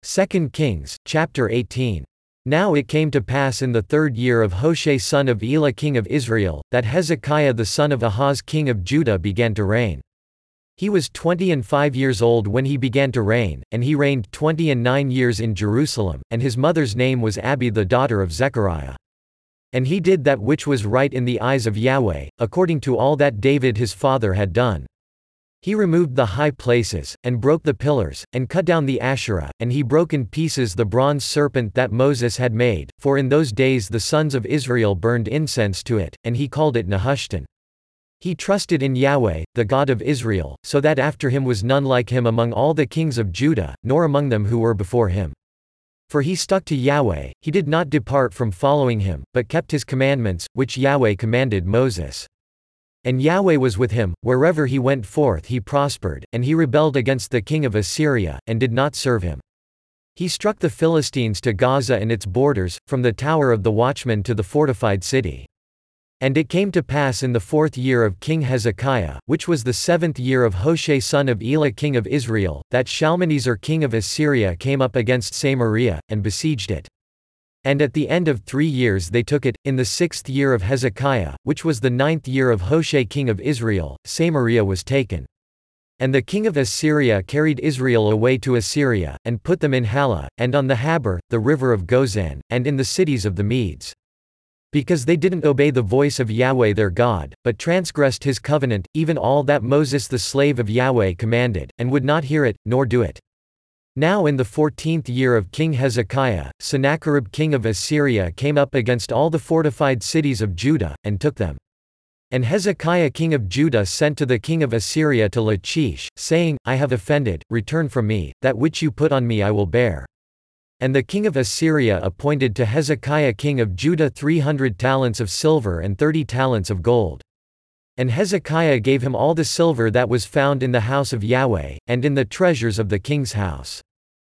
2 Kings, chapter 18. Now it came to pass in the 3rd year of Hoshea son of Elah king of Israel, that Hezekiah the son of Ahaz king of Judah began to reign. He was 25 years old when he began to reign, and he reigned 29 years in Jerusalem, and his mother's name was Abi the daughter of Zechariah. And he did that which was right in the eyes of Yahweh, according to all that David his father had done. He removed the high places, and broke the pillars, and cut down the Asherah, and he broke in pieces the bronze serpent that Moses had made, for in those days the sons of Israel burned incense to it, and he called it Nehushtan. He trusted in Yahweh, the God of Israel, so that after him was none like him among all the kings of Judah, nor among them who were before him. For he stuck to Yahweh, he did not depart from following him, but kept his commandments, which Yahweh commanded Moses. And Yahweh was with him, wherever he went forth he prospered, and he rebelled against the king of Assyria, and did not serve him. He struck the Philistines to Gaza and its borders, from the tower of the watchman to the fortified city. And it came to pass in the 4th year of King Hezekiah, which was the 7th year of Hoshea son of Elah king of Israel, that Shalmaneser king of Assyria came up against Samaria, and besieged it. And at the end of 3 years they took it. In the 6th year of Hezekiah, which was the 9th year of Hoshea king of Israel, Samaria was taken. And the king of Assyria carried Israel away to Assyria, and put them in Halah, and on the Habor, the river of Gozan, and in the cities of the Medes. Because they didn't obey the voice of Yahweh their God, but transgressed his covenant, even all that Moses the slave of Yahweh commanded, and would not hear it, nor do it. Now in the 14th year of King Hezekiah, Sennacherib king of Assyria came up against all the fortified cities of Judah, and took them. And Hezekiah king of Judah sent to the king of Assyria to Lachish, saying, I have offended, return from me, that which you put on me I will bear. And the king of Assyria appointed to Hezekiah king of Judah 300 talents of silver and 30 talents of gold. And Hezekiah gave him all the silver that was found in the house of Yahweh, and in the treasures of the king's house.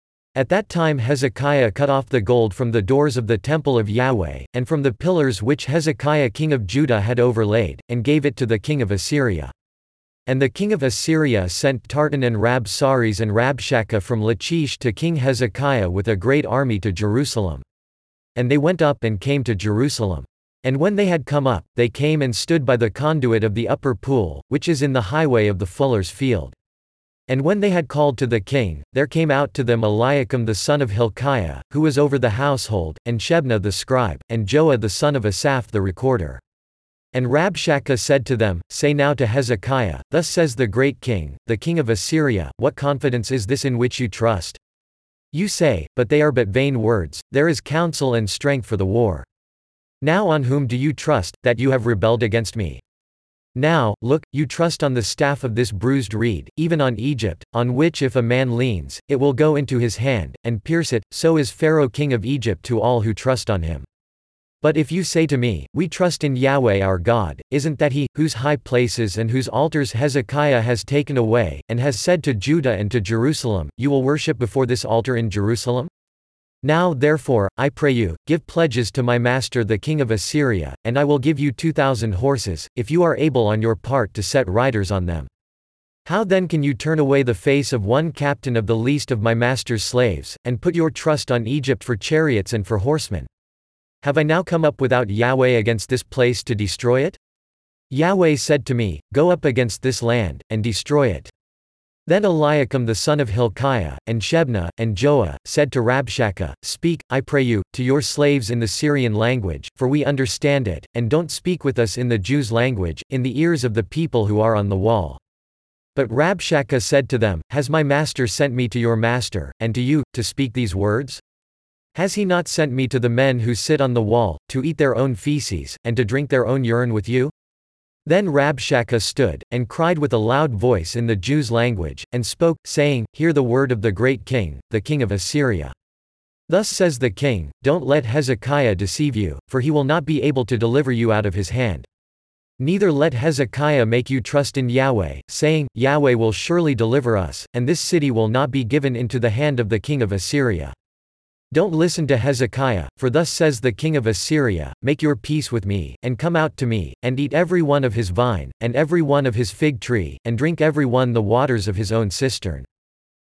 At that time Hezekiah cut off the gold from the doors of the temple of Yahweh, and from the pillars which Hezekiah king of Judah had overlaid, and gave it to the king of Assyria. And the king of Assyria sent Tartan and Rabsaris and Rabshakeh from Lachish to King Hezekiah with a great army to Jerusalem. And they went up and came to Jerusalem. And when they had come up, they came and stood by the conduit of the upper pool, which is in the highway of the fuller's field. And when they had called to the king, there came out to them Eliakim the son of Hilkiah, who was over the household, and Shebna the scribe, and Joah the son of Asaph the recorder. And Rabshakeh said to them, Say now to Hezekiah, Thus says the great king, the king of Assyria, What confidence is this in which you trust? You say, but they are but vain words, there is counsel and strength for the war. Now on whom do you trust, that you have rebelled against me? Now, look, you trust on the staff of this bruised reed, even on Egypt, on which if a man leans, it will go into his hand, and pierce it, so is Pharaoh king of Egypt to all who trust on him. But if you say to me, We trust in Yahweh our God, isn't that he, whose high places and whose altars Hezekiah has taken away, and has said to Judah and to Jerusalem, You will worship before this altar in Jerusalem? Now therefore, I pray you, give pledges to my master the king of Assyria, and I will give you 2,000 horses, if you are able on your part to set riders on them. How then can you turn away the face of one captain of the least of my master's slaves, and put your trust on Egypt for chariots and for horsemen? Have I now come up without Yahweh against this place to destroy it? Yahweh said to me, Go up against this land, and destroy it. Then Eliakim the son of Hilkiah, and Shebna, and Joah, said to Rabshakeh, Speak, I pray you, to your slaves in the Syrian language, for we understand it, and don't speak with us in the Jews' language, in the ears of the people who are on the wall. But Rabshakeh said to them, Has my master sent me to your master, and to you, to speak these words? Has he not sent me to the men who sit on the wall, to eat their own feces, and to drink their own urine with you? Then Rabshakeh stood, and cried with a loud voice in the Jews' language, and spoke, saying, Hear the word of the great king, the king of Assyria. Thus says the king, Don't let Hezekiah deceive you, for he will not be able to deliver you out of his hand. Neither let Hezekiah make you trust in Yahweh, saying, Yahweh will surely deliver us, and this city will not be given into the hand of the king of Assyria. Don't listen to Hezekiah, for thus says the king of Assyria, Make your peace with me, and come out to me, and eat every one of his vine, and every one of his fig tree, and drink every one the waters of his own cistern.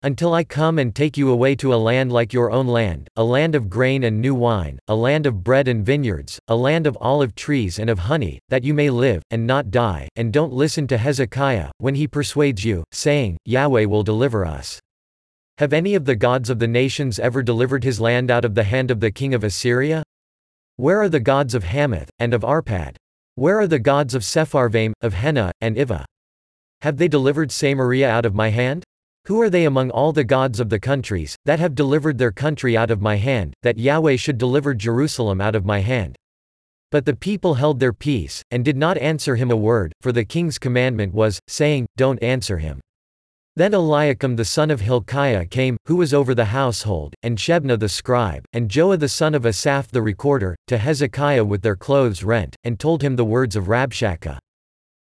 until I come and take you away to a land like your own land, a land of grain and new wine, a land of bread and vineyards, a land of olive trees and of honey, that you may live, and not die, and don't listen to Hezekiah, when he persuades you, saying, Yahweh will deliver us. Have any of the gods of the nations ever delivered his land out of the hand of the king of Assyria? Where are the gods of Hamath, and of Arpad? Where are the gods of Sepharvaim, of Hena, and Ivah? Have they delivered Samaria out of my hand? Who are they among all the gods of the countries, that have delivered their country out of my hand, that Yahweh should deliver Jerusalem out of my hand? But the people held their peace, and did not answer him a word, for the king's commandment was, saying, Don't answer him. Then Eliakim the son of Hilkiah came, who was over the household, and Shebna the scribe, and Joah the son of Asaph the recorder, to Hezekiah with their clothes rent, and told him the words of Rabshakeh.